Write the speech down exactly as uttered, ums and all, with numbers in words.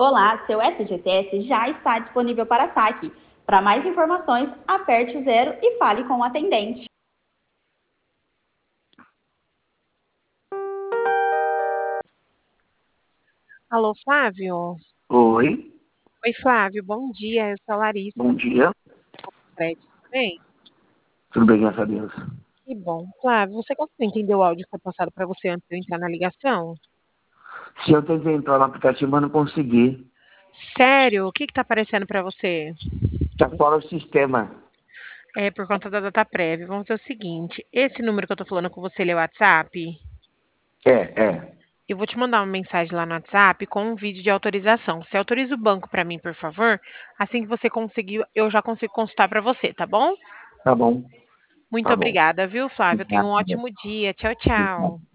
Olá, seu S G T S já está disponível para saque. Para mais informações, aperte o zero e fale com o atendente. Alô, Flávio? Oi, Oi, Flávio, bom dia. Eu sou a Larissa, bom dia. prédio, tudo bem? Tudo bem, graças a Deus. Que bom. Flávio, você conseguiu entender o áudio que foi passado para você antes de eu entrar na ligação? Se eu tentei entrar no aplicativo, mas não consegui. Sério? O que que tá aparecendo para você? Está fora o sistema. É por conta da data prévia. Vamos fazer o seguinte: esse número que eu tô falando com você, ele é o WhatsApp? É, é. Eu vou te mandar uma mensagem lá no WhatsApp com um vídeo de autorização. Você autoriza o banco para mim, por favor? Assim que você conseguir, eu já consigo consultar para você, tá bom? Tá bom, Muito tá bom. obrigada, viu, Flávio? Tenha um Obrigado. ótimo dia. Tchau, tchau.